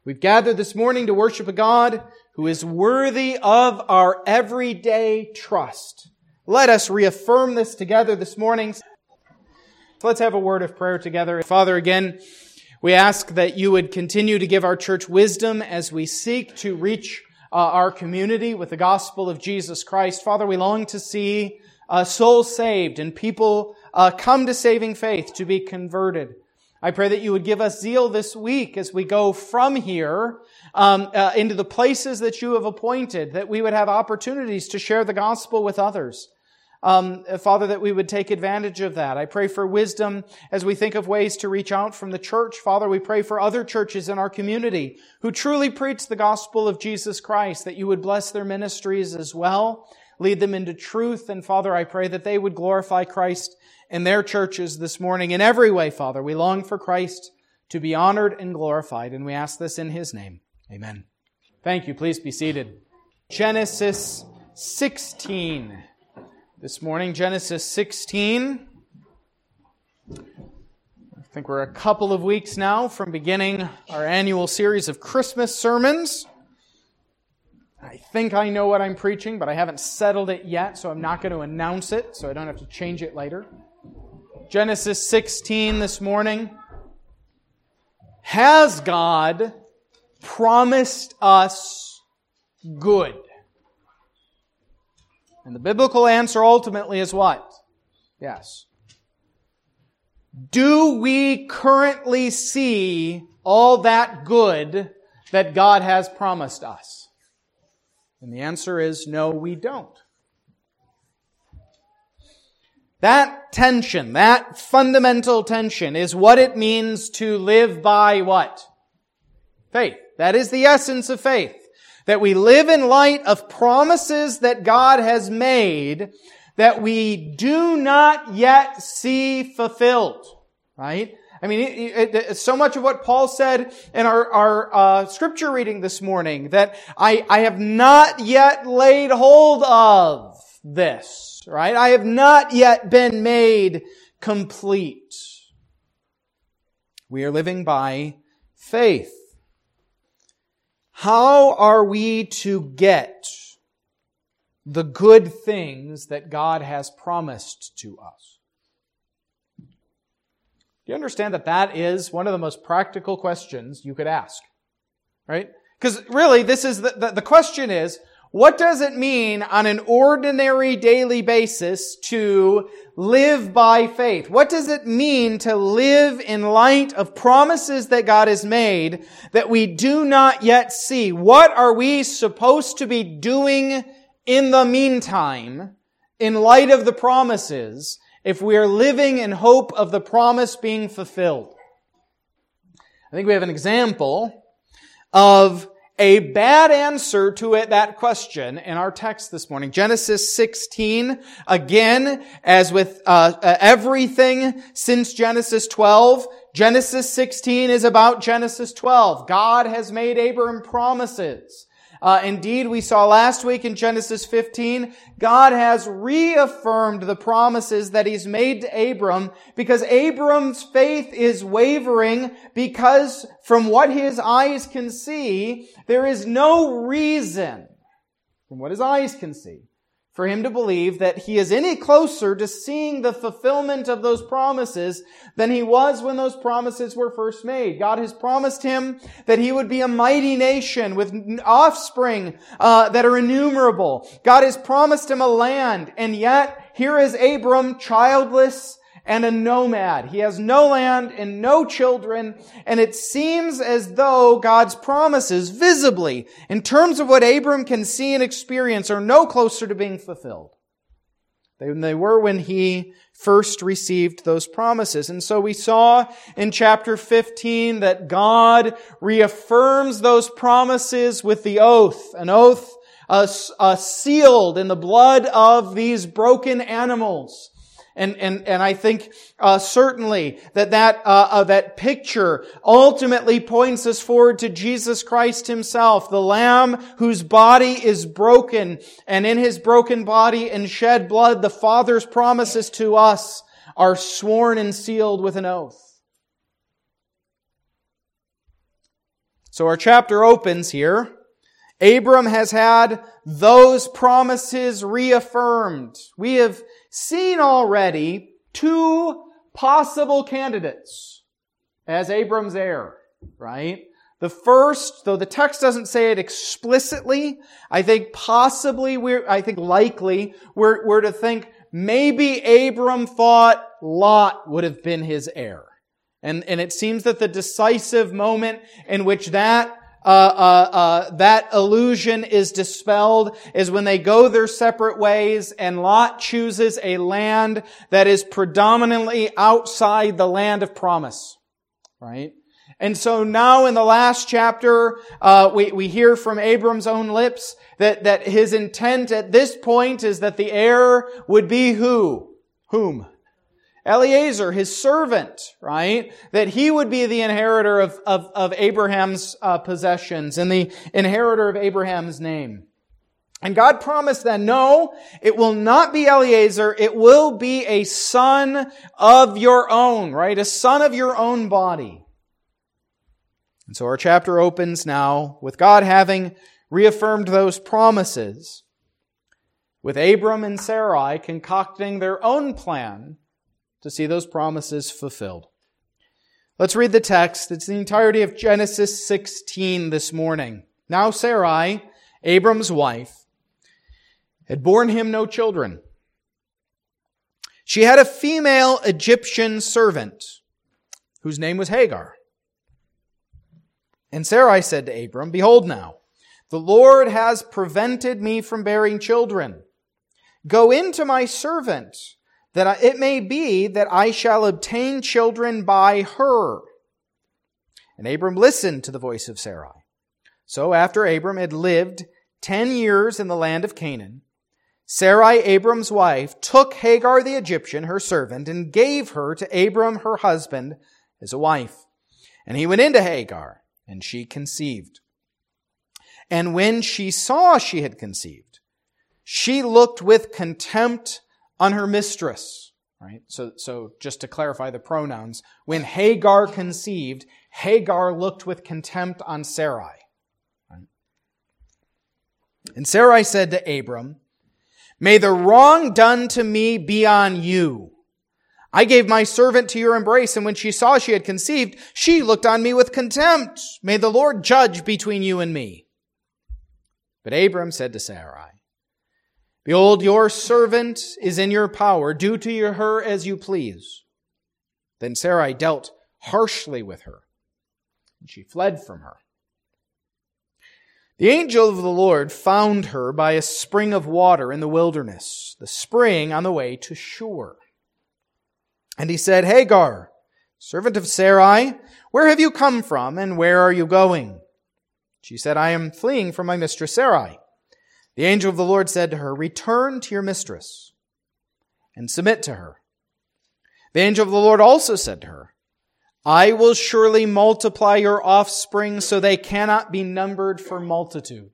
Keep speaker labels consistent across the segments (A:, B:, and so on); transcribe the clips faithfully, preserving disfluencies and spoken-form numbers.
A: We've gathered this morning to worship a God who is worthy of our everyday trust. Let us reaffirm this together this morning. Let's have a word of prayer together. Father, again, we ask that you would continue to give our church wisdom as we seek to reach uh, our community with the gospel of Jesus Christ. Father, we long to see uh, souls saved and people uh, come to saving faith, to be converted. I pray that you would give us zeal this week as we go from here um, uh, into the places that you have appointed, that we would have opportunities to share the gospel with others. Um, Father, that we would take advantage of that. I pray for wisdom as we think of ways to reach out from the church. Father, we pray for other churches in our community who truly preach the gospel of Jesus Christ, that you would bless their ministries as well, lead them into truth. And Father, I pray that they would glorify Christ in their churches this morning. In every way, Father, we long for Christ to be honored and glorified, and we ask this in His name. Amen. Thank you. Please be seated. Genesis sixteen. This morning, Genesis sixteen. I think we're a couple of weeks now from beginning our annual series of Christmas sermons. I think I know what I'm preaching, but I haven't settled it yet, so I'm not going to announce it, so I don't have to change it later. Genesis sixteen this morning. Has God promised us good? And the biblical answer ultimately is what? Yes. Do we currently see all that good that God has promised us? And the answer is no, we don't. That tension, that fundamental tension is what it means to live by what? Faith. That is the essence of faith. That we live in light of promises that God has made that we do not yet see fulfilled. Right? I mean, it, it, it, so much of what Paul said in our, our uh, scripture reading this morning, that I, I have not yet laid hold of this. Right? I have not yet been made complete. We are living by faith. How are we to get the good things that God has promised to us? Do you understand that that is one of the most practical questions you could ask? Right? Because really, this is the, the, the question is, what does it mean on an ordinary daily basis to live by faith? What does it mean to live in light of promises that God has made that we do not yet see? What are we supposed to be doing in the meantime in light of the promises if we are living in hope of the promise being fulfilled? I think we have an example of a bad answer to it, that question in our text this morning. Genesis sixteen, again, as with uh, uh, everything since Genesis twelve, Genesis sixteen is about Genesis twelve. God has made Abram promises. Uh, indeed, we saw last week in Genesis fifteen, God has reaffirmed the promises that He's made to Abram because Abram's faith is wavering because from what his eyes can see, there is no reason, from what his eyes can see, for him to believe that he is any closer to seeing the fulfillment of those promises than he was when those promises were first made. God has promised him that he would be a mighty nation with offspring uh, that are innumerable. God has promised him a land, and yet here is Abram, childless and a nomad. He has no land and no children, and it seems as though God's promises, visibly, in terms of what Abram can see and experience, are no closer to being fulfilled than they were when he first received those promises. And so we saw in chapter fifteen that God reaffirms those promises with the oath, an oath uh, uh, sealed in the blood of these broken animals. And, and, and I think, uh, certainly that that, uh, uh, that picture ultimately points us forward to Jesus Christ Himself, the Lamb whose body is broken, and in His broken body and shed blood, the Father's promises to us are sworn and sealed with an oath. So our chapter opens here. Abram has had those promises reaffirmed. We have seen already two possible candidates as Abram's heir, right? The first, though the text doesn't say it explicitly, I think possibly, we're, I think likely, we're, we're to think maybe Abram thought Lot would have been his heir. And, and it seems that the decisive moment in which that Uh, uh, uh, that illusion is dispelled is when they go their separate ways and Lot chooses a land that is predominantly outside the land of promise. Right? And so now in the last chapter, uh, we, we hear from Abram's own lips that, that his intent at this point is that the heir would be who? Whom? Eliezer, his servant, right? That he would be the inheritor of, of, of Abraham's uh, possessions and the inheritor of Abraham's name. And God promised that no, it will not be Eliezer, it will be a son of your own, right? A son of your own body. And so our chapter opens now with God having reaffirmed those promises, with Abram and Sarai concocting their own plan to see those promises fulfilled. Let's read the text. It's the entirety of Genesis sixteen this morning. Now Sarai, Abram's wife, had borne him no children. She had a female Egyptian servant whose name was Hagar. And Sarai said to Abram, "Behold now, the Lord has prevented me from bearing children. Go in to my servant, that it may be that I shall obtain children by her." And Abram listened to the voice of Sarai. So after Abram had lived ten years in the land of Canaan, Sarai, Abram's wife, took Hagar the Egyptian, her servant, and gave her to Abram, her husband, as a wife. And he went into Hagar, and she conceived. And when she saw she had conceived, she looked with contempt on her mistress, right? So, so just to clarify the pronouns, when Hagar conceived, Hagar looked with contempt on Sarai. Right? And Sarai said to Abram, "May the wrong done to me be on you. I gave my servant to your embrace, and when she saw she had conceived, she looked on me with contempt. May the Lord judge between you and me." But Abram said to Sarai, "Behold, your servant is in your power. Do to her as you please." Then Sarai dealt harshly with her, and she fled from her. The angel of the Lord found her by a spring of water in the wilderness, the spring on the way to Shur. And he said, "Hagar, servant of Sarai, where have you come from, and where are you going?" She said, "I am fleeing from my mistress Sarai." The angel of the Lord said to her, "Return to your mistress and submit to her." The angel of the Lord also said to her, "I will surely multiply your offspring so they cannot be numbered for multitude."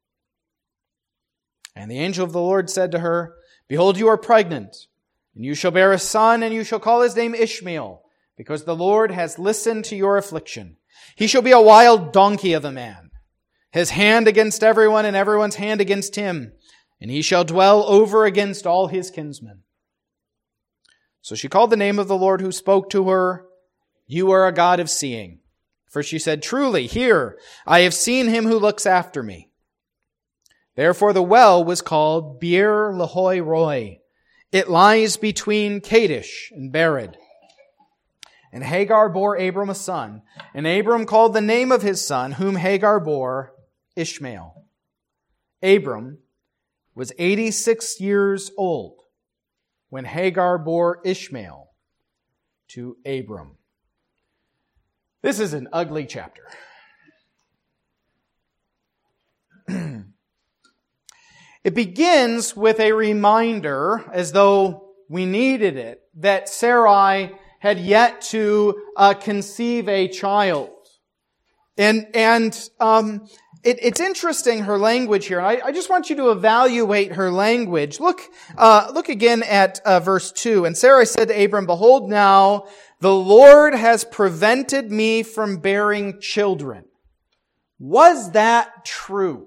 A: And the angel of the Lord said to her, "Behold, you are pregnant, and you shall bear a son, and you shall call his name Ishmael, because the Lord has listened to your affliction. He shall be a wild donkey of a man, his hand against everyone, and everyone's hand against him, and he shall dwell over against all his kinsmen." So she called the name of the Lord who spoke to her, "You are a God of seeing." For she said, "Truly, here, I have seen him who looks after me." Therefore the well was called Beer Lahai Roi. It lies between Kadesh and Bered. And Hagar bore Abram a son, and Abram called the name of his son, whom Hagar bore, Ishmael. Abram was eighty-six years old when Hagar bore Ishmael to Abram. This is an ugly chapter. It begins with a reminder, as though we needed it, that Sarai had yet to uh, conceive a child. And, and, um, It, it's interesting, her language here. I, I just want you to evaluate her language. Look, uh, look again at uh, verse two. And Sarai said to Abram, "Behold now, the Lord has prevented me from bearing children." Was that true?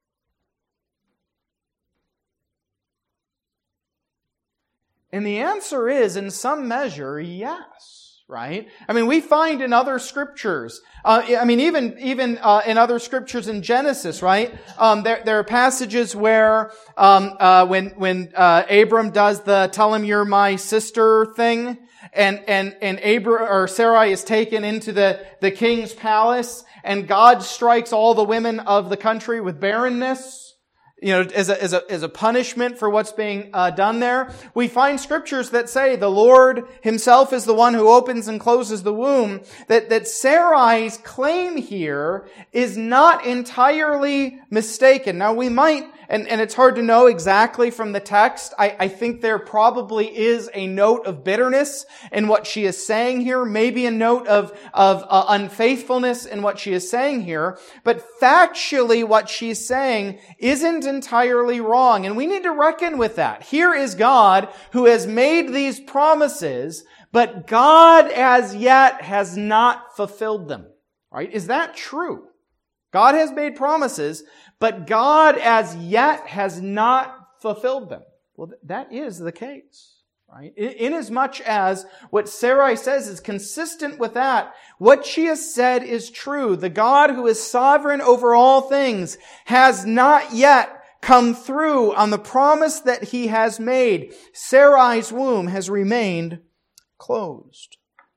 A: And the answer is, in some measure, yes, right? I mean, we find in other scriptures, uh, I mean, even even uh, in other scriptures in Genesis, right? Um, there there are passages where um, uh, when when uh, Abram does the "tell him you're my sister" thing, and and and Abram or Sarai is taken into the the king's palace, and God strikes all the women of the country with barrenness. You know, as a, as a, as a punishment for what's being uh, done there. We find scriptures that say the Lord himself is the one who opens and closes the womb. That, that Sarai's claim here is not entirely mistaken. Now we might, and, and it's hard to know exactly from the text. I, I think there probably is a note of bitterness in what she is saying here. Maybe a note of, of uh, unfaithfulness in what she is saying here. But factually what she's saying isn't entirely wrong. And we need to reckon with that. Here is God who has made these promises, but God as yet has not fulfilled them. Right? Is that true? God has made promises, but God as yet has not fulfilled them. Well, that is the case. Right? Inasmuch as what Sarai says is consistent with that, what she has said is true. The God who is sovereign over all things has not yet come through on the promise that he has made. Sarai's womb has remained closed.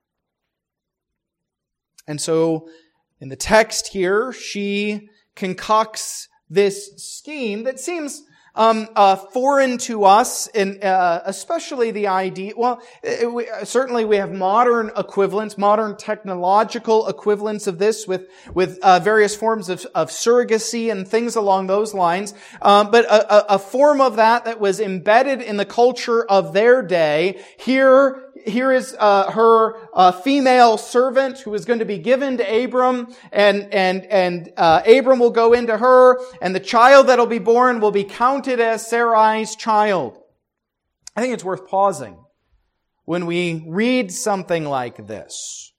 A: And so, in the text here, she concocts this scheme that seems Um, uh, foreign to us, and uh, especially the idea. Well, it, we, certainly we have modern equivalents, modern technological equivalents of this, with with uh, various forms of, of surrogacy and things along those lines. Um, but a, a, a form of that that was embedded in the culture of their day. Here, here is uh, her uh, female servant who is going to be given to Abram, and and and uh, Abram will go into her, and the child that will be born will be counted as Sarai's child. I think it's worth pausing when we read something like this.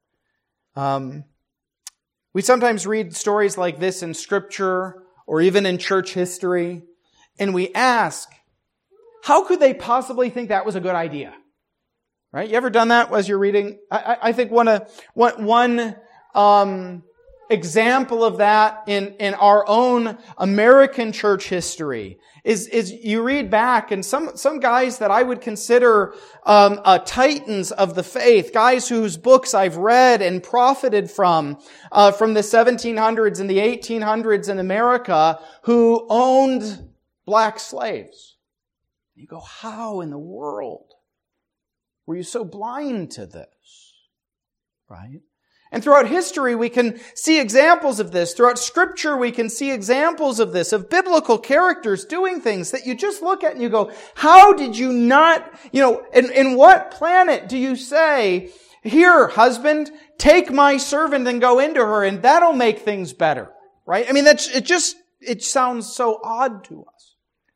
A: Um, we sometimes read stories like this in Scripture or even in church history, and we ask, how could they possibly think that was a good idea? Right? You ever done that as you're reading? I, I think one, uh, one, one um, example of that in, in our own American church history is, is you read back, and some, some guys that I would consider um, uh, titans of the faith, guys whose books I've read and profited from, uh, from the seventeen hundreds and the eighteen hundreds in America, who owned black slaves. You go, how in the world were you so blind to this? Right? And throughout history, we can see examples of this. Throughout Scripture, we can see examples of this, of biblical characters doing things that you just look at and you go, how did you not, you know, in, in what planet do you say, here, husband, take my servant and go into her, and that'll make things better, right? I mean, that's, it just, it sounds so odd to us.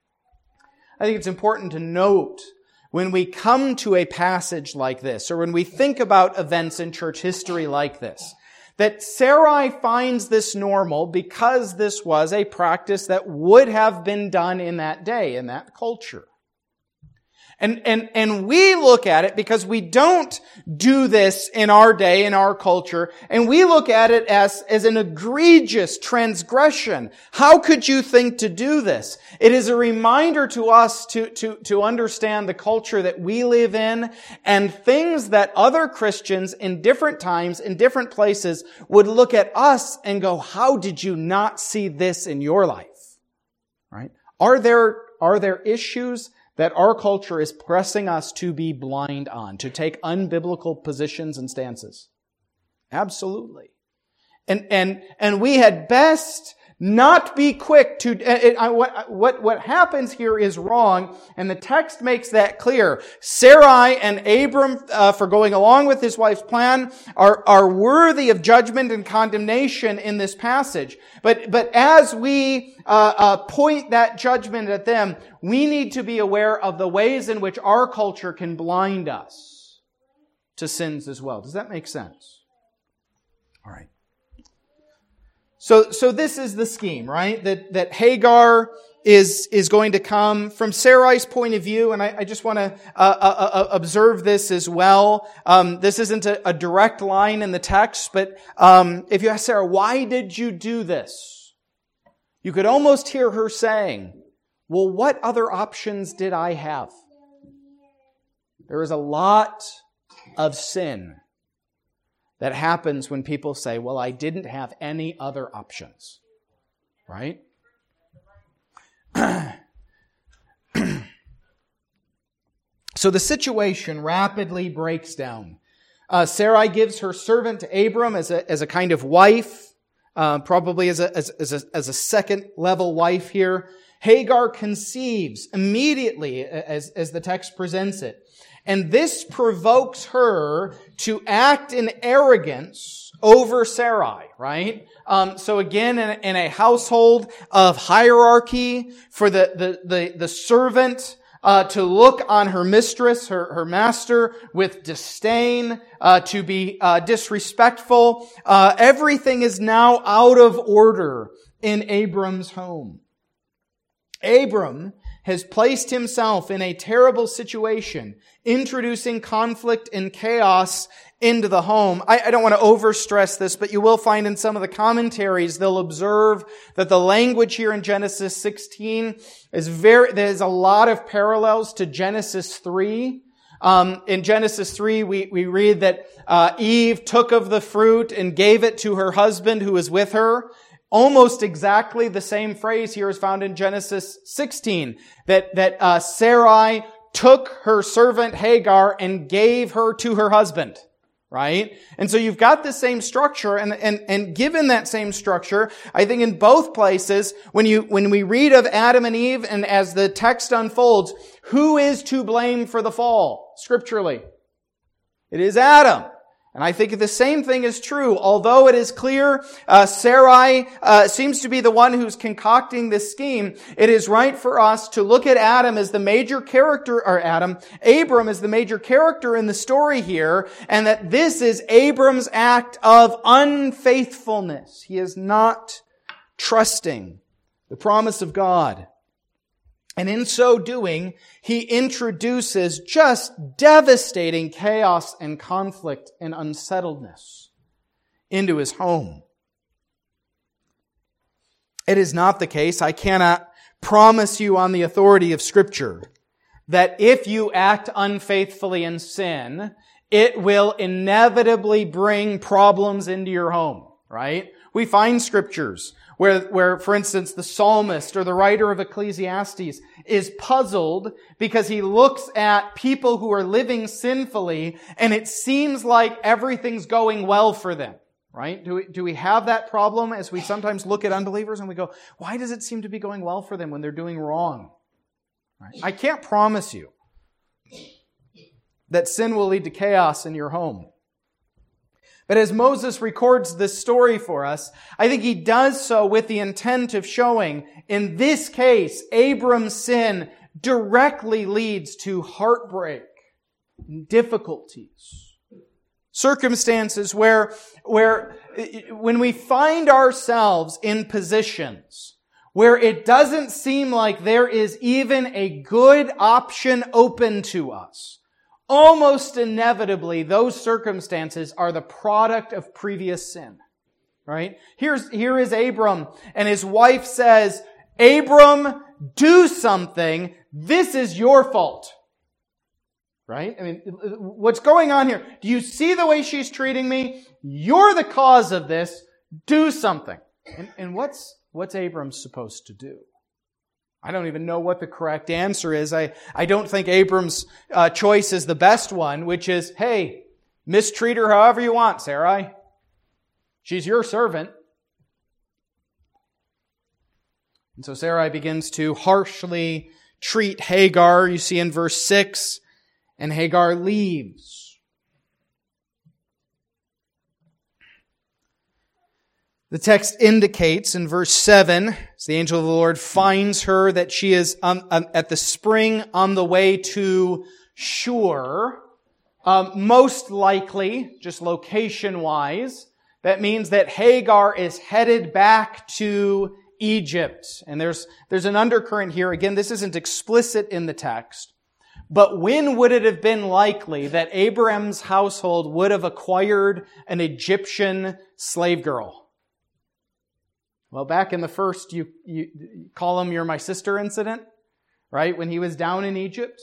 A: I think it's important to note when we come to a passage like this, or when we think about events in church history like this, that Sarai finds this normal because this was a practice that would have been done in that day, in that culture. And, and, and we look at it because we don't do this in our day, in our culture, and we look at it as, as an egregious transgression. How could you think to do this? It is a reminder to us to, to, to understand the culture that we live in and things that other Christians in different times, in different places, would look at us and go, how did you not see this in your life? Right? Are there, are there issues that our culture is pressing us to be blind on, to take unbiblical positions and stances? Absolutely. And, and, and we had best not be quick to, it, I, what, what, what happens here is wrong, and the text makes that clear. Sarai and Abram, uh, for going along with his wife's plan, are, are worthy of judgment and condemnation in this passage. But, but as we, uh, uh, point that judgment at them, we need to be aware of the ways in which our culture can blind us to sins as well. Does that make sense? All right. So, so this is the scheme, right? That, that Hagar is, is going to come from Sarai's point of view, and I, I just want to uh, uh, uh, observe this as well. Um, this isn't a, a direct line in the text, but um, if you ask Sarah, why did you do this? You could almost hear her saying, well, what other options did I have? There is a lot of sin that happens when people say, well, I didn't have any other options. Right? So the situation rapidly breaks down. Uh, Sarai gives her servant to Abram as a, as a kind of wife, uh, probably as a, as, as a, as a second level wife here. Hagar conceives immediately as, as the text presents it. And this provokes her to act in arrogance over Sarai, right? Um, so again, in a, in a household of hierarchy, for the, the, the, the servant uh, to look on her mistress, her, her master, with disdain, uh, to be uh, disrespectful, uh, everything is now out of order in Abram's home. Abram has placed himself in a terrible situation, introducing conflict and chaos into the home. I, I don't want to overstress this, but you will find in some of the commentaries, they'll observe that the language here in Genesis sixteen is very, there's a lot of parallels to Genesis three. Um, in Genesis three, we, we read that uh, Eve took of the fruit and gave it to her husband who was with her. Almost exactly the same phrase here is found in Genesis sixteen, that, that uh, Sarai took her servant Hagar and gave her to her husband, right? And so you've got the same structure, and, and, and given that same structure, I think in both places, when you, when we read of Adam and Eve, and as the text unfolds, who is to blame for the fall, scripturally? It is Adam. And I think the same thing is true. Although it is clear uh, Sarai uh, seems to be the one who's concocting this scheme, it is right for us to look at Adam as the major character, or Adam, Abram as the major character in the story here, and that this is Abram's act of unfaithfulness. He is not trusting the promise of God. And in so doing, he introduces just devastating chaos and conflict and unsettledness into his home. It is not the case, I cannot promise you on the authority of Scripture, that if you act unfaithfully in sin, it will inevitably bring problems into your home, right? We find scriptures Where, where, for instance, the psalmist or the writer of Ecclesiastes is puzzled because he looks at people who are living sinfully and it seems like everything's going well for them, right? Do we, do we have that problem as we sometimes look at unbelievers and we go, why does it seem to be going well for them when they're doing wrong? Right? I can't promise you that sin will lead to chaos in your home. But as Moses records this story for us, I think he does so with the intent of showing, in this case, Abram's sin directly leads to heartbreak and difficulties. Circumstances where, where, when we find ourselves in positions where it doesn't seem like there is even a good option open to us, almost inevitably, those circumstances are the product of previous sin, right? Here's, here is Abram, and his wife says, Abram, do something. This is your fault. Right? I mean, what's going on here? Do you see the way she's treating me? You're the cause of this. Do something. And, and what's, what's Abram supposed to do? I don't even know what the correct answer is. I, I don't think Abram's uh, choice is the best one, which is, hey, mistreat her however you want, Sarai. She's your servant. And so Sarai begins to harshly treat Hagar. You see in verse six, and Hagar leaves. The text indicates in verse seven, as the angel of the Lord finds her, that she is um, um, at the spring on the way to Shur. Um, most likely, just location-wise, that means that Hagar is headed back to Egypt. And there's, there's an undercurrent here. Again, this isn't explicit in the text. But when would it have been likely that Abraham's household would have acquired an Egyptian slave girl? Well, back in the first, you, you call him "You're my sister" incident, right? When he was down in Egypt.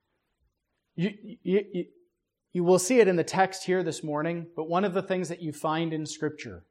A: You, you, you, you will see it in the text here this morning, but one of the things that you find in Scripture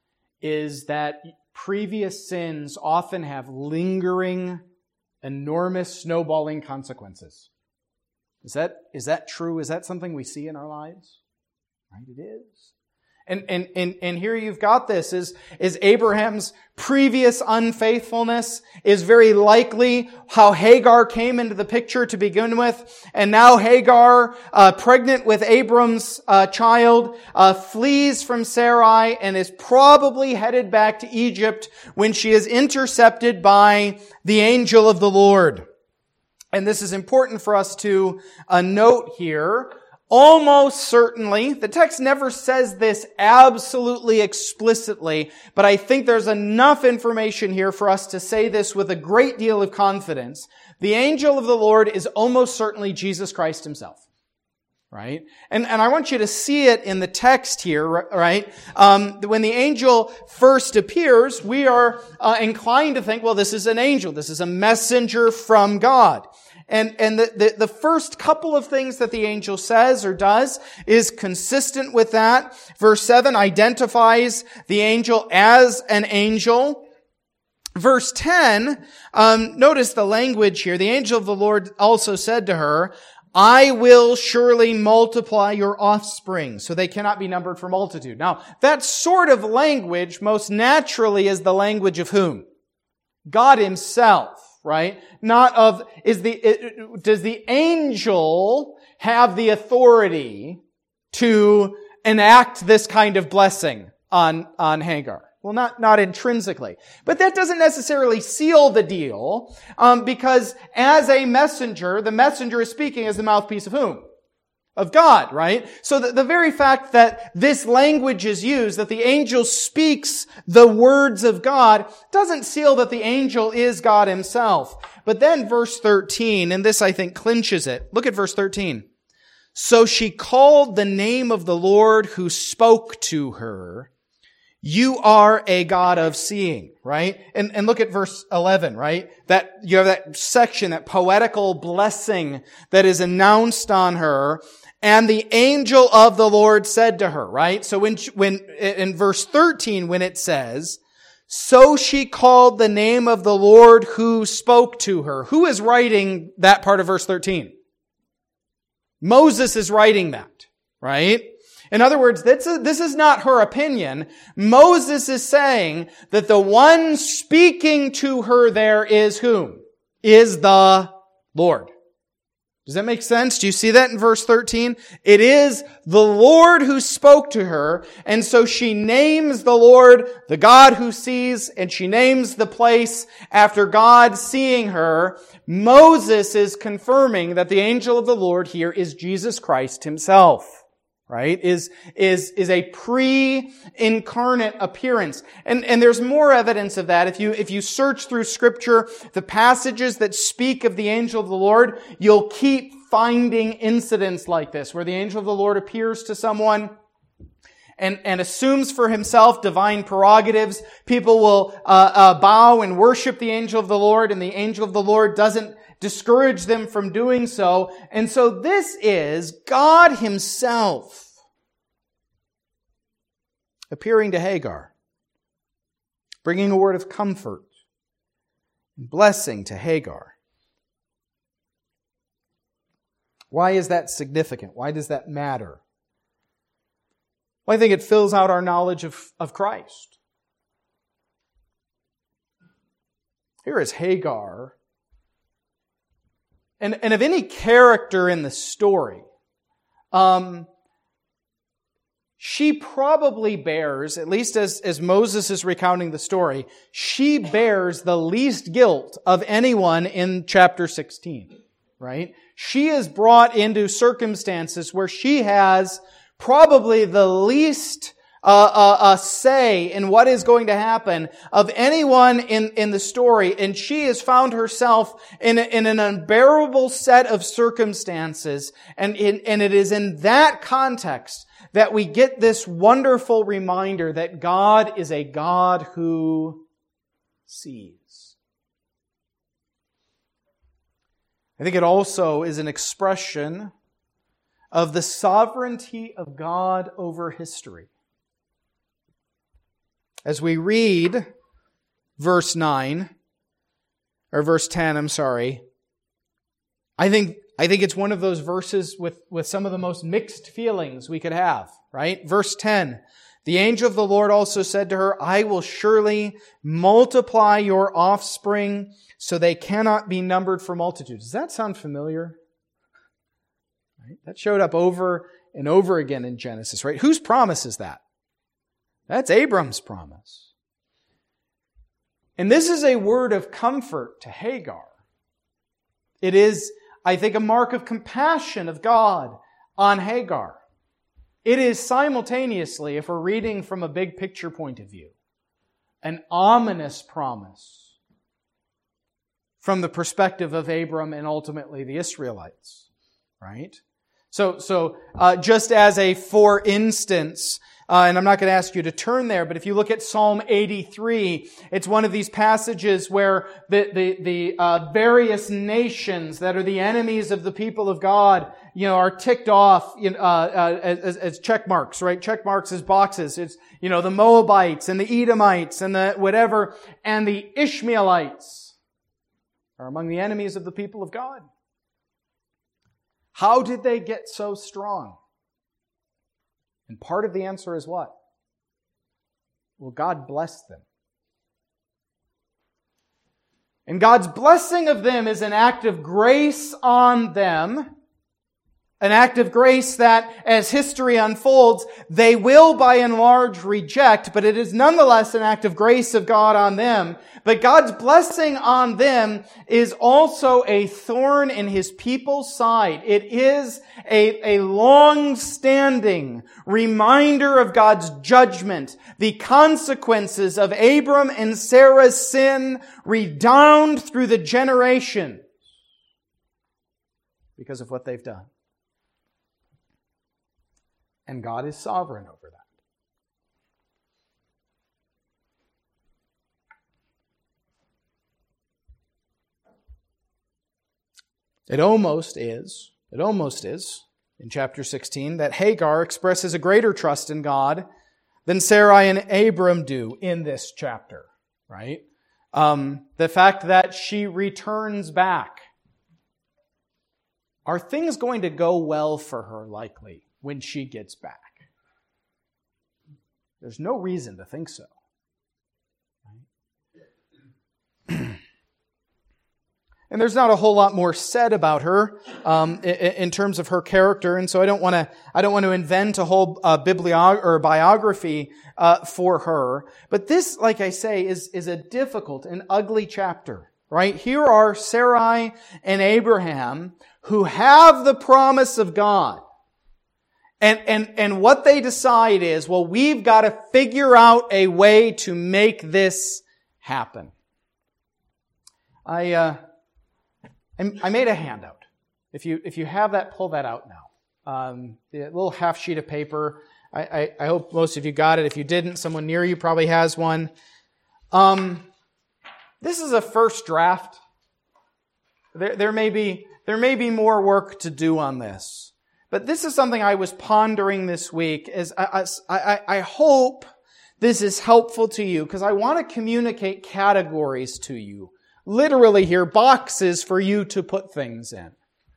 A: is that previous sins often have lingering, enormous, snowballing consequences. Is that, is that true? Is that something we see in our lives? Right, it is. And, and, and, and here you've got this, is, is Abraham's previous unfaithfulness is very likely how Hagar came into the picture to begin with. And now Hagar, uh, pregnant with Abram's uh, child, uh, flees from Sarai and is probably headed back to Egypt when she is intercepted by the angel of the Lord. And this is important for us to uh, note here. Almost certainly, the text never says this absolutely explicitly, but I think there's enough information here for us to say this with a great deal of confidence. The angel of the Lord is almost certainly Jesus Christ himself. Right? And, and I want you to see it in the text here, right? Um, when the angel first appears, we are uh, inclined to think, well, this is an angel. This is a messenger from God. And, and the, the, the first couple of things that the angel says or does is consistent with that. Verse seven identifies the angel as an angel. Verse ten, um, notice the language here. The angel of the Lord also said to her, "I will surely multiply your offspring, so they cannot be numbered for multitude." Now, that sort of language most naturally is the language of whom? God himself, right? Not of, is the, it, does the angel have the authority to enact this kind of blessing on, on Hagar? Well, not, not intrinsically. But that doesn't necessarily seal the deal, um, because as a messenger, the messenger is speaking as the mouthpiece of whom? Of God, right? So the, the very fact that this language is used, that the angel speaks the words of God, doesn't seal that the angel is God himself. But then verse thirteen, and this I think clinches it. Look at verse thirteen. "So she called the name of the Lord who spoke to her, 'You are a God of seeing,'" right? And, and look at verse eleven, right? That, you have that section, that poetical blessing that is announced on her. "And the angel of the Lord said to her," right? So when, when, in verse thirteen, when it says, "So she called the name of the Lord who spoke to her," who is writing that part of verse thirteen? Moses is writing that, right? In other words, this is, this is not her opinion. Moses is saying that the one speaking to her there is whom? Is the Lord. Does that make sense? Do you see that in verse thirteen? It is the Lord who spoke to her, and so she names the Lord, the God who sees, and she names the place after God seeing her. Moses is confirming that the angel of the Lord here is Jesus Christ himself. Right? Is, is, is a pre-incarnate appearance. And, and there's more evidence of that. If you, if you search through Scripture, the passages that speak of the angel of the Lord, you'll keep finding incidents like this, where the angel of the Lord appears to someone and, and assumes for himself divine prerogatives. People will, uh, uh, bow and worship the angel of the Lord, and the angel of the Lord doesn't discourage them from doing so. And so this is God himself appearing to Hagar, bringing a word of comfort and blessing to Hagar. Why is that significant? Why does that matter? Well, I think it fills out our knowledge of, of Christ. Here is Hagar. And, and of any character in the story, um, she probably bears, at least as, as Moses is recounting the story, she bears the least guilt of anyone in chapter sixteen, right? She is brought into circumstances where she has probably the least a, a say in what is going to happen of anyone in, in the story. And she has found herself in, a, in an unbearable set of circumstances. And, in, and it is in that context that we get this wonderful reminder that God is a God who sees. I think it also is an expression of the sovereignty of God over history. As we read verse nine, or verse ten, I'm sorry, I think I think it's one of those verses with, with some of the most mixed feelings we could have, right? Verse ten, the angel of the Lord also said to her, I will surely multiply your offspring so they cannot be numbered for multitude. Does that sound familiar? Right? That showed up over and over again in Genesis, right? Whose promise is that? That's Abram's promise. And this is a word of comfort to Hagar. It is, I think, a mark of compassion of God on Hagar. It is simultaneously, if we're reading from a big picture point of view, an ominous promise from the perspective of Abram and ultimately the Israelites, right? So, so uh, just as a for instance, uh, and I'm not going to ask you to turn there, but if you look at Psalm eighty-three, it's one of these passages where the the, the uh, various nations that are the enemies of the people of God, you know, are ticked off you know, uh, uh, as, as check marks, right? Check marks as boxes. It's you know the Moabites and the Edomites and the whatever, and the Ishmaelites are among the enemies of the people of God. How did they get so strong? And part of the answer is what? Well, God blessed them. And God's blessing of them is an act of grace on them. An act of grace that, as history unfolds, they will by and large reject, but it is nonetheless an act of grace of God on them. But God's blessing on them is also a thorn in His people's side. It is a, a long-standing reminder of God's judgment. The consequences of Abram and Sarah's sin redound through the generations because of what they've done. And God is sovereign over that. It almost is, it almost is, in chapter sixteen, that Hagar expresses a greater trust in God than Sarai and Abram do in this chapter, right? Um, the fact that she returns back. Are things going to go well for her, likely, when she gets back? There's no reason to think so. Right? And there's not a whole lot more said about her um, in, in terms of her character, and so I don't want to. I don't want to invent a whole uh, bibliog- or biography uh, for her. But this, like I say, is is a difficult and ugly chapter. Right? Here are Sarai and Abraham who have the promise of God. And, and, and what they decide is, well, we've got to figure out a way to make this happen. I, uh, I made a handout. If you, if you have that, pull that out now. Um, the little half sheet of paper. I, I, I hope most of you got it. If you didn't, someone near you probably has one. Um, this is a first draft. There, there may be, there may be more work to do on this. But this is something I was pondering this week. Is I, I, I hope this is helpful to you because I want to communicate categories to you. Literally here, boxes for you to put things in.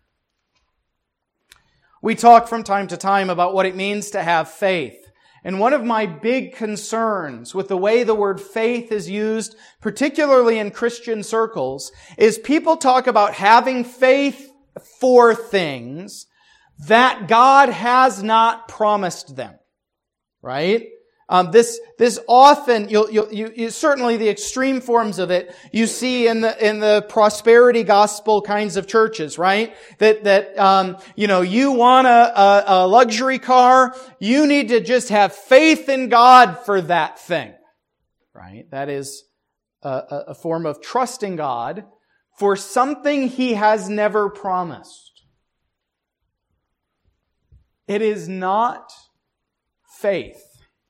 A: We talk from time to time about what it means to have faith. And one of my big concerns with the way the word faith is used, particularly in Christian circles, is people talk about having faith for things that God has not promised them, right? Um, this, this often, you'll, you'll, you, you, certainly the extreme forms of it, you see in the, in the prosperity gospel kinds of churches, right? That, that, um, you know, you want a, a, a luxury car, you need to just have faith in God for that thing, right? That is a, a form of trusting God for something He has never promised. It is not faith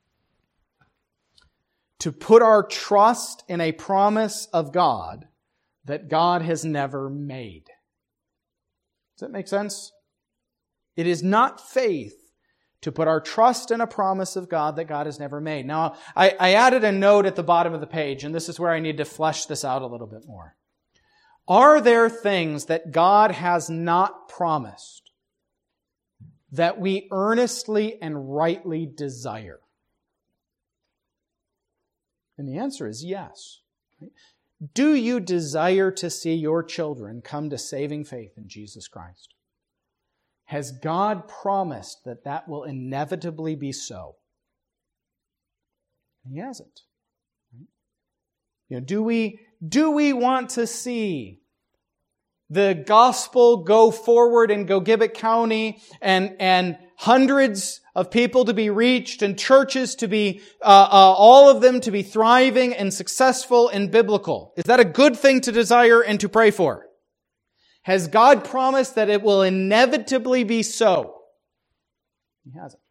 A: to put our trust in a promise of God that God has never made. Does that make sense? It is not faith to put our trust in a promise of God that God has never made. Now, I, I added a note at the bottom of the page, and this is where I need to flesh this out a little bit more. Are there things that God has not promised that we earnestly and rightly desire? And the answer is yes. Do you desire to see your children come to saving faith in Jesus Christ? Has God promised that that will inevitably be so? He hasn't. You know, do we, do we want to see the gospel go forward in Gogibic County and, and hundreds of people to be reached and churches to be, uh, uh, all of them to be thriving and successful and biblical? Is that a good thing to desire and to pray for? Has God promised that it will inevitably be so? He hasn't.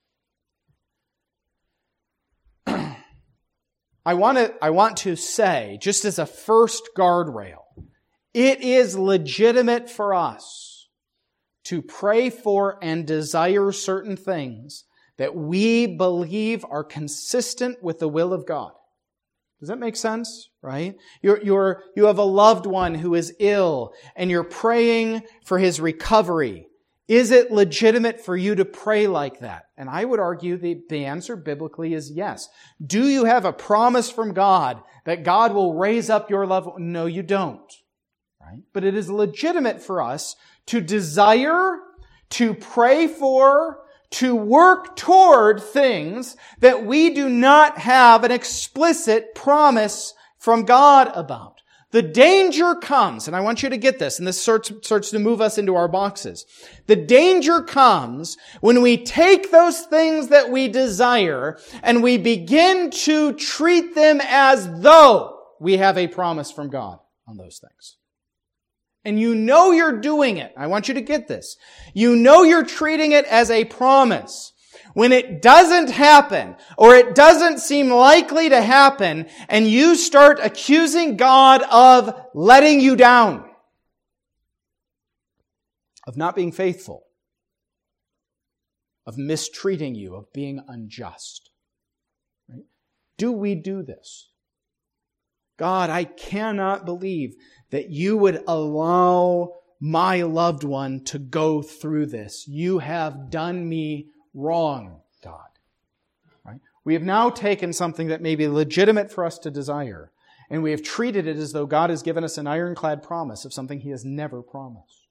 A: I want to, I want to say, just as a first guardrail, it is legitimate for us to pray for and desire certain things that we believe are consistent with the will of God. Does that make sense? Right? You're, you're, you have a loved one who is ill and you're praying for his recovery. Is it legitimate for you to pray like that? And I would argue the, the answer biblically is yes. Do you have a promise from God that God will raise up your loved one? No, you don't. Right? But it is legitimate for us to desire, to pray for, to work toward things that we do not have an explicit promise from God about. The danger comes, and I want you to get this, and this starts, starts to move us into our boxes. The danger comes when we take those things that we desire and we begin to treat them as though we have a promise from God on those things. And you know you're doing it. I want you to get this. You know you're treating it as a promise. When it doesn't happen, or it doesn't seem likely to happen, and you start accusing God of letting you down, of not being faithful, of mistreating you, of being unjust. Right? Do we do this? God, I cannot believe that you would allow my loved one to go through this. You have done me wrong, God. Right? We have now taken something that may be legitimate for us to desire, and we have treated it as though God has given us an ironclad promise of something He has never promised.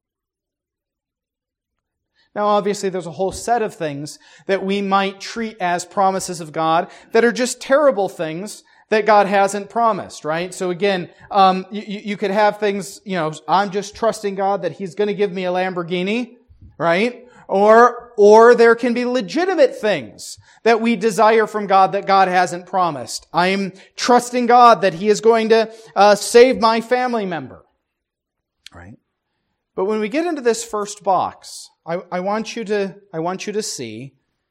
A: Now, obviously, there's a whole set of things that we might treat as promises of God that are just terrible things that God hasn't promised, right? So again, um, you, you could have things, you know, I'm just trusting God that He's going to give me a Lamborghini, right? Or, or there can be legitimate things that we desire from God that God hasn't promised. I'm trusting God that He is going to uh, save my family member, right? But when we get into this first box, I, I want you to, I want you to see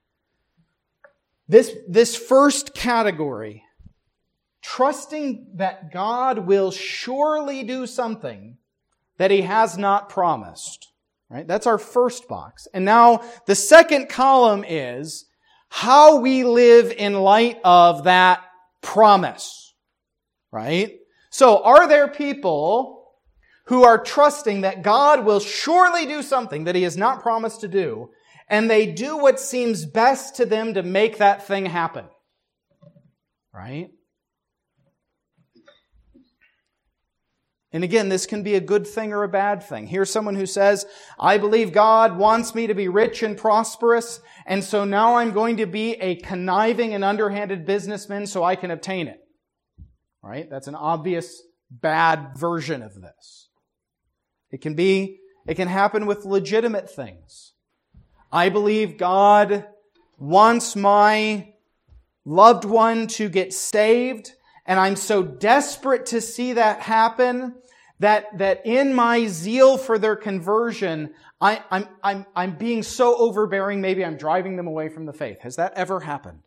A: this, this first category. Trusting that God will surely do something that He has not promised. Right? That's our first box. And now the second column is how we live in light of that promise. Right? So are there people who are trusting that God will surely do something that He has not promised to do, and they do what seems best to them to make that thing happen? Right? And again, this can be a good thing or a bad thing. Here's someone who says, I believe God wants me to be rich and prosperous, and so now I'm going to be a conniving and underhanded businessman so I can obtain it. Right? That's an obvious bad version of this. It can be, it can happen with legitimate things. I believe God wants my loved one to get saved, and I'm so desperate to see that happen that, that in my zeal for their conversion, I, I'm, I'm, I'm being so overbearing, maybe I'm driving them away from the faith. Has that ever happened?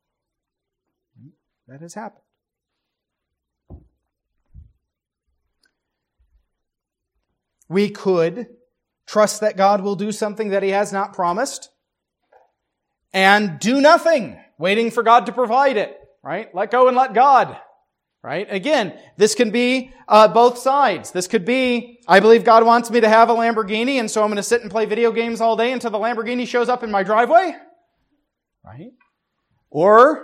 A: That has happened. We could trust that God will do something that He has not promised and do nothing, waiting for God to provide it, right? Let go and let God, right? Again, this can be uh, both sides. This could be, I believe God wants me to have a Lamborghini, and so I'm going to sit and play video games all day until the Lamborghini shows up in my driveway, right? Or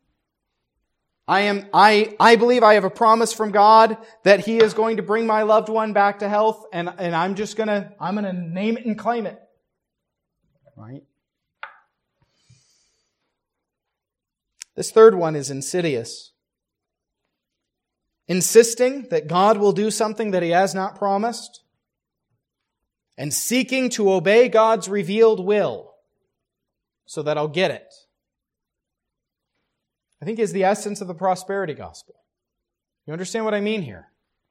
A: I am, I, I believe I have a promise from God that He is going to bring my loved one back to health, and, and I'm just gonna, I'm gonna name it and claim it. Right? This third one is insidious. Insisting that God will do something that He has not promised, and seeking to obey God's revealed will so that I'll get it, I think is the essence of the prosperity gospel. You understand what I mean here?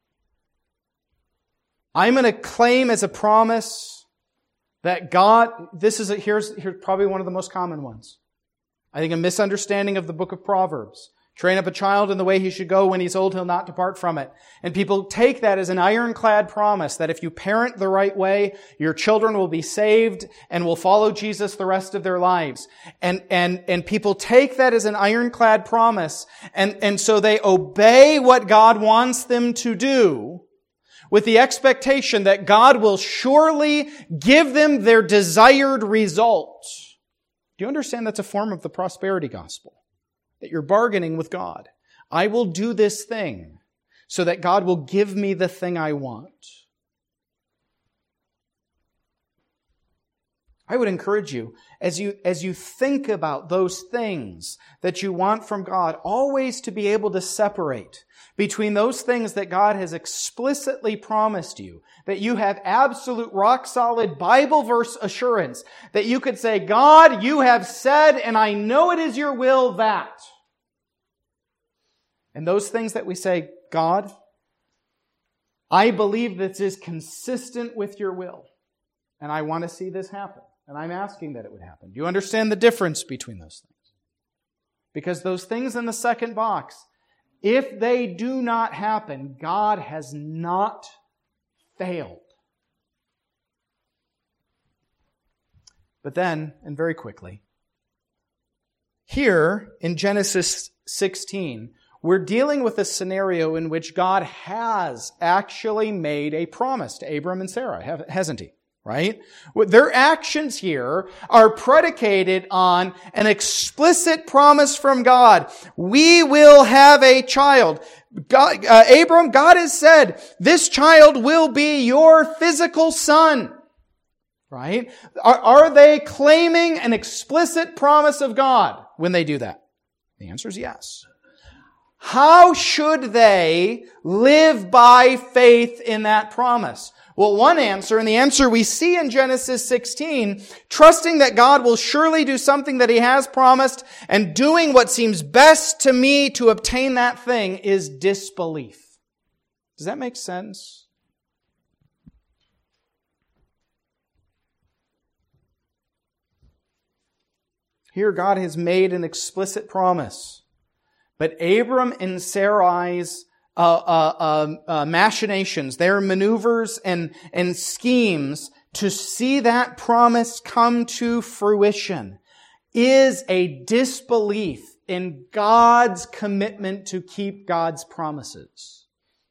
A: I'm going to claim as a promise that God, this is a, here's, here's probably one of the most common ones. I think a misunderstanding of the book of Proverbs. Train up a child in the way he should go. When he's old, he'll not depart from it. And people take that as an ironclad promise that if you parent the right way, your children will be saved and will follow Jesus the rest of their lives. And, and, and people take that as an ironclad promise. And, and so they obey what God wants them to do with the expectation that God will surely give them their desired result. Do you understand that's a form of the prosperity gospel? That you're bargaining with God. I will do this thing so that God will give me the thing I want. I would encourage you, as you, as you think about those things that you want from God, always to be able to separate between those things that God has explicitly promised you, that you have absolute rock-solid Bible verse assurance, that you could say, God, you have said, and I know it is your will that. And those things that we say, God, I believe this is consistent with your will, and I want to see this happen. And I'm asking that it would happen. Do you understand the difference between those things? Because those things in the second box, if they do not happen, God has not failed. But then, and very quickly, here in Genesis sixteen, we're dealing with a scenario in which God has actually made a promise to Abram and Sarah, hasn't He? Right? Their actions here are predicated on an explicit promise from God. We will have a child. God, uh, Abram, God has said, this child will be your physical son. Right? Are, are they claiming an explicit promise of God when they do that? The answer is yes. How should they live by faith in that promise? Well, one answer, and the answer we see in Genesis sixteen, trusting that God will surely do something that He has promised and doing what seems best to me to obtain that thing, is disbelief. Does that make sense? Here God has made an explicit promise. But Abram and Sarai's Uh, uh, uh, uh, machinations, their maneuvers and, and schemes to see that promise come to fruition is a disbelief in God's commitment to keep God's promises.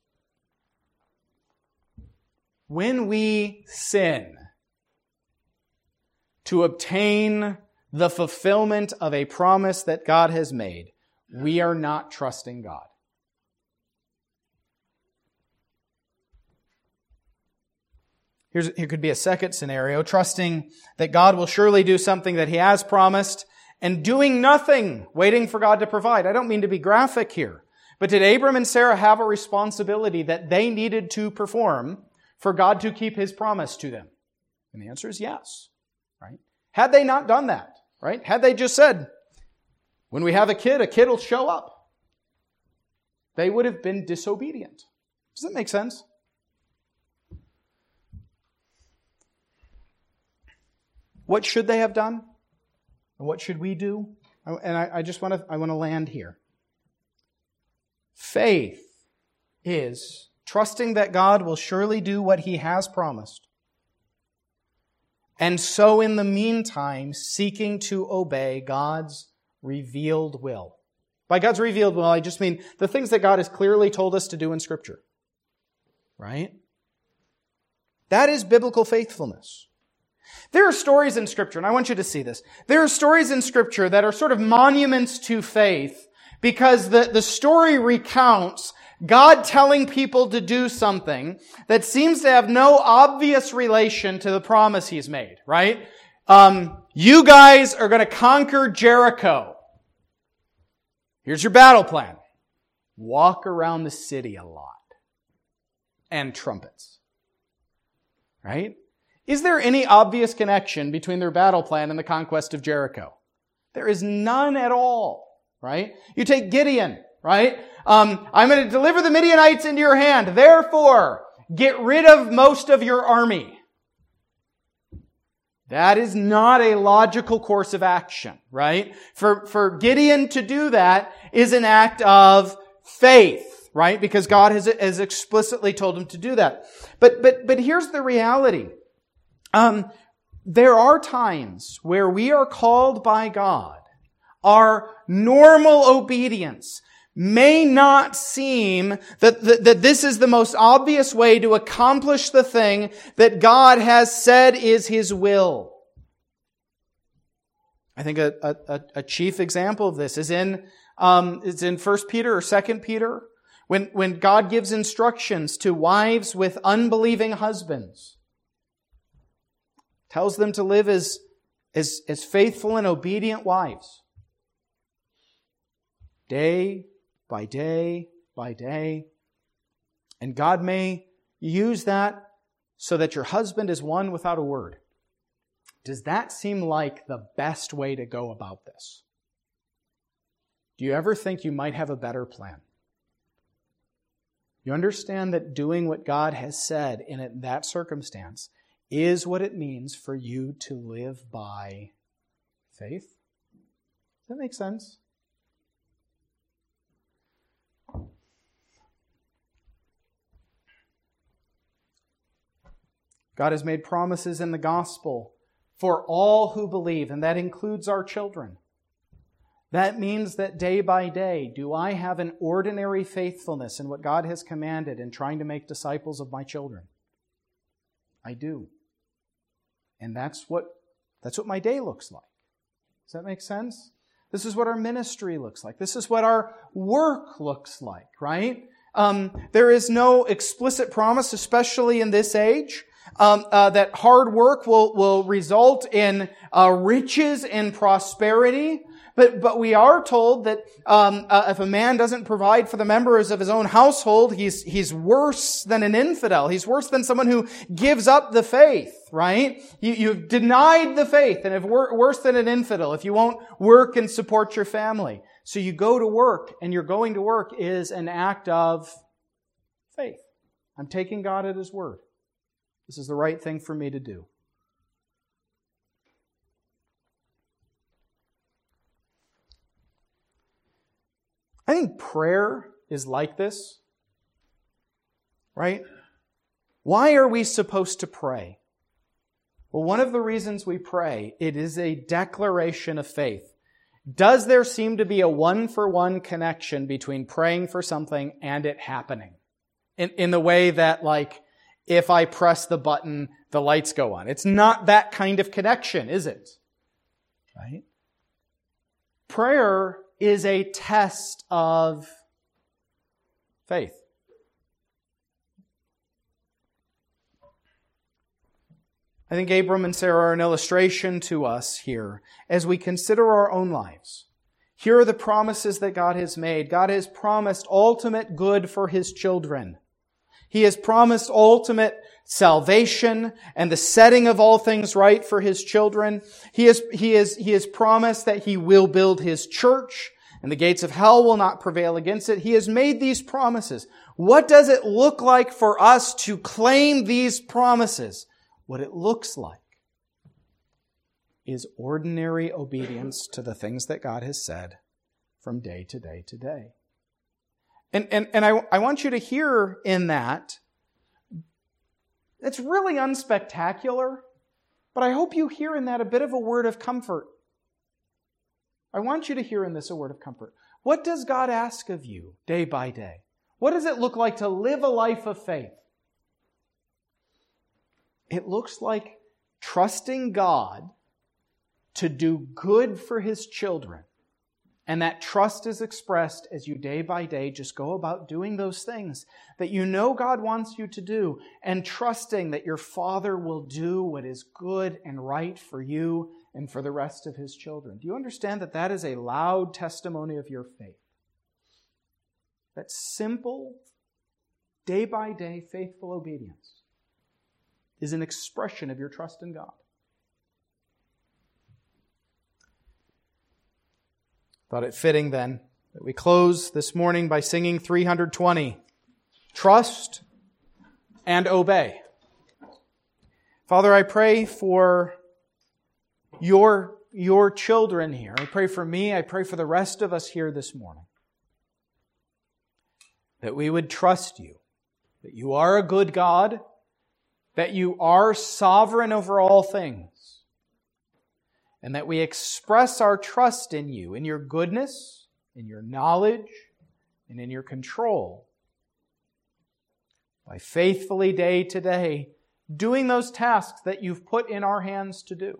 A: When we sin to obtain the fulfillment of a promise that God has made, we are not trusting God. Here's, here could be a second scenario, trusting that God will surely do something that He has promised and doing nothing, waiting for God to provide. I don't mean to be graphic here, but did Abram and Sarah have a responsibility that they needed to perform for God to keep His promise to them? And the answer is yes, right? Had they not done that, right? Had they just said, when we have a kid, a kid will show up, they would have been disobedient. Does that make sense? What should they have done? And what should we do? And I, I just want to, I want to land here. Faith is trusting that God will surely do what He has promised. And so in the meantime, seeking to obey God's revealed will. By God's revealed will, I just mean the things that God has clearly told us to do in Scripture. Right? That is biblical faithfulness. There are stories in Scripture, and I want you to see this. There are stories in Scripture that are sort of monuments to faith because the, the story recounts God telling people to do something that seems to have no obvious relation to the promise He's made, right? Um, you guys are going to conquer Jericho. Here's your battle plan. Walk around the city a lot. And trumpets. Right? Is there any obvious connection between their battle plan and the conquest of Jericho? There is none at all, right? You take Gideon, right? Um, I'm going to deliver the Midianites into your hand. Therefore, get rid of most of your army. That is not a logical course of action, right? For, for Gideon to do that is an act of faith, right? Because God has, has explicitly told him to do that. But, but, but here's the reality. Um, there are times where we are called by God. Our normal obedience may not seem that, that, that this is the most obvious way to accomplish the thing that God has said is His will. I think a, a, a chief example of this is in, um, is in First Peter or Second Peter, when, when God gives instructions to wives with unbelieving husbands. Tells them to live as, as, as faithful and obedient wives. Day by day by day. And God may use that so that your husband is won without a word. Does that seem like the best way to go about this? Do you ever think you might have a better plan? You understand that doing what God has said in that circumstance is what it means for you to live by faith? Does that make sense? God has made promises in the gospel for all who believe, and that includes our children. That means that day by day, do I have an ordinary faithfulness in what God has commanded in trying to make disciples of my children? I do. And that's what, that's what my day looks like. Does that make sense? This is what our ministry looks like. This is what our work looks like, right? Um, there is no explicit promise, especially in this age, um, uh, that hard work will, will result in uh, riches and prosperity. But, but we are told that um, uh, if a man doesn't provide for the members of his own household, he's he's worse than an infidel. He's worse than someone who gives up the faith, right? You, you've denied the faith, and if wor- worse than an infidel if you won't work and support your family. So you go to work, and your going to work is an act of faith. I'm taking God at His word. This is the right thing for me to do. I think prayer is like this, right? Why are we supposed to pray? Well, one of the reasons we pray, it is a declaration of faith. Does there seem to be a one-for-one connection between praying for something and it happening? In, in the way that, like, if I press the button, the lights go on. It's not that kind of connection, is it? Right? Prayer is a test of faith. I think Abram and Sarah are an illustration to us here as we consider our own lives. Here are the promises that God has made. God has promised ultimate good for His children. He has promised ultimate salvation and the setting of all things right for His children. He has, he has, he has promised that He will build His church and the gates of hell will not prevail against it. He has made these promises. What does it look like for us to claim these promises? What it looks like is ordinary obedience to the things that God has said from day to day to day. And, and, and I, I want you to hear in that, it's really unspectacular, but I hope you hear in that a bit of a word of comfort. I want you to hear in this a word of comfort. What does God ask of you day by day? What does it look like to live a life of faith? It looks like trusting God to do good for His children. And that trust is expressed as you day by day just go about doing those things that you know God wants you to do, and trusting that your Father will do what is good and right for you and for the rest of His children. Do you understand that that is a loud testimony of your faith? That simple, day by day, faithful obedience is an expression of your trust in God. Thought it fitting then that we close this morning by singing three hundred twenty. Trust and obey. Father, I pray for your, your children here. I pray for me. I pray for the rest of us here this morning. That we would trust You. That You are a good God. That You are sovereign over all things. And that we express our trust in You, in Your goodness, in Your knowledge, and in Your control. By faithfully day to day doing those tasks that You've put in our hands to do.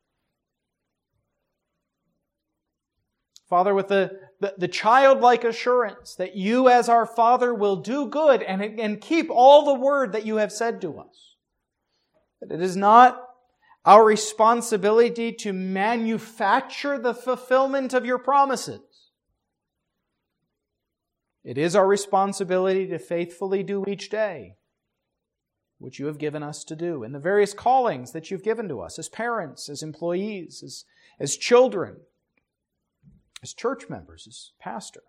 A: Father, with the, the, the childlike assurance that You as our Father will do good and, and keep all the word that You have said to us. That it is not our responsibility to manufacture the fulfillment of Your promises. It is our responsibility to faithfully do each day what You have given us to do in the various callings that You've given to us as parents, as employees, as, as children, as church members, as pastor.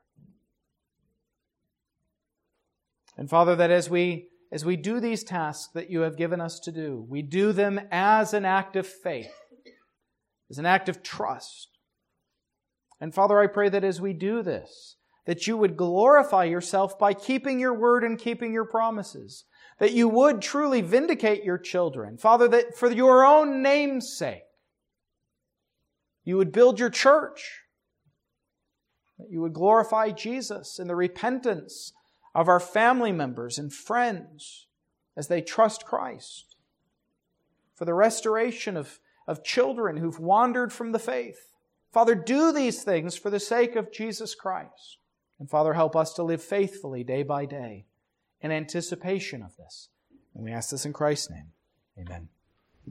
A: And Father, that as we As we do these tasks that You have given us to do, we do them as an act of faith, as an act of trust. And Father, I pray that as we do this, that You would glorify Yourself by keeping Your word and keeping Your promises. That You would truly vindicate Your children. Father, that for Your own name's sake, You would build Your church. That You would glorify Jesus in the repentance of our family members and friends as they trust Christ. For the restoration of, of children who've wandered from the faith. Father, do these things for the sake of Jesus Christ. And Father, help us to live faithfully day by day in anticipation of this. And we ask this in Christ's name. Amen.